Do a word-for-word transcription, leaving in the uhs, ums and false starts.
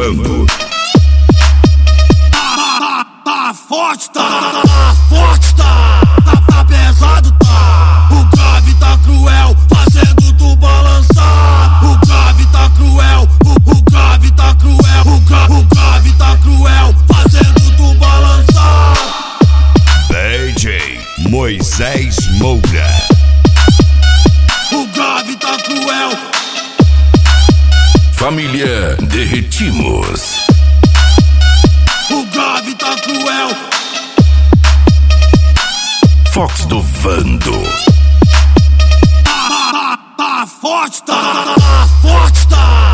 Vando. Tá, tá forte, tá, tá forte, tá, tá, tá pesado, tá. O grave tá cruel, fazendo tu balançar. O grave tá cruel, o, o grave tá cruel, o, gra, o grave tá cruel, fazendo tu balançar. D J Moisés Moura. O grave tá cruel. Família Derretimos. O grave tá cruel. Fox do Vando. Tá, tá, tá forte, tá, tá forte, tá.